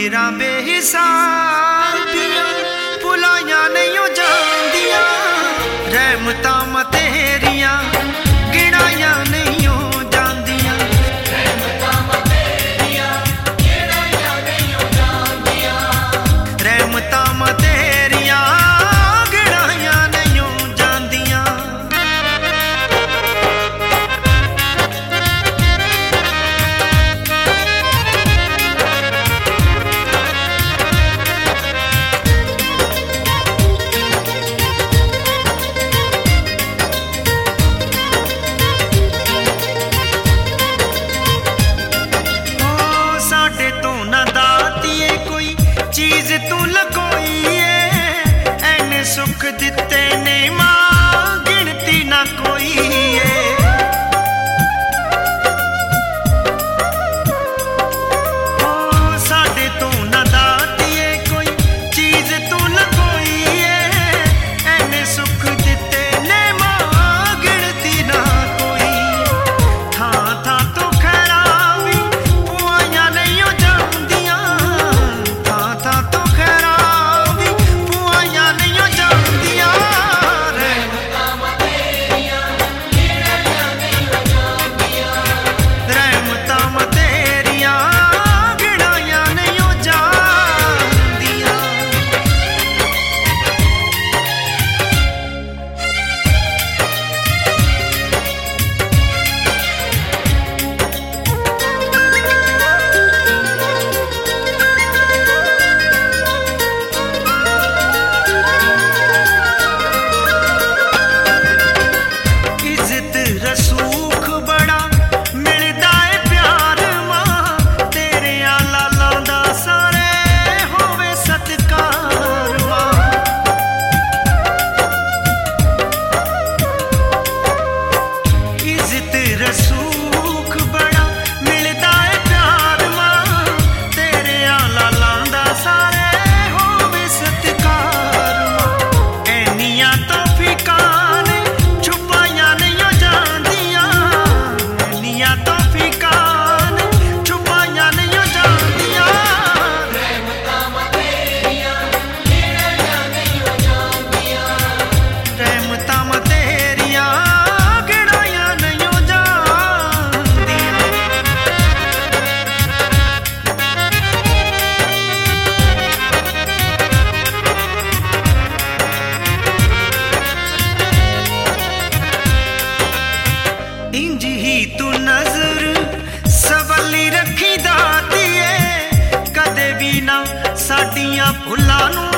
मेरा बेहिसाब दिया भुलाया नहीं हो जांदिया रहमतां मैं तेरियां गिनाया नहीं हो जांदिया रहमतां मैं तेरियां गिनाया नहीं हो जांदिया रहमतां मैं तेरियां गिनाया नहीं हो जांदिया। चीज तू लकोई है ऐने सुख दिते ने मां गिनती ना कोई है ओ साडे तो ना दाती है कोई चीज तू लकोई है ऐने सुख दिते ने मां गिनती ना कोई थां थां तो खैरावी पुआइयां नहीं हो जांदियां था तो खैरावी पुआइयां नहीं हो जांदियां रहमतां मैं तेरियां गिनाया नहीं हो जांदियां रहमतां मैं तेरियां गिनाया नहीं हो जांदियां। रसूख बड़ा मिलदा है प्यार मां तेरे आला लांदा सारे होवे सत्कार मां इज्जत रसूख बड़ा मिलदा है प्यार मां तेरे आला लांदा सारे होवे सत्कार मां ऐनियां तो फिकान छुपाइयां नहीं हो जांदियां ऐनियां तो फिकान छुपाइयां नहीं हो जांदियां रहमतां मैं तेरियां गिनाया नहीं हो जांदियां रहमतां मैं तेरियां गिनाया नहीं हो जांदियां। इंज ही तू नजर सबली रखी दाती है कदे भी ना साडियां भुलां नूं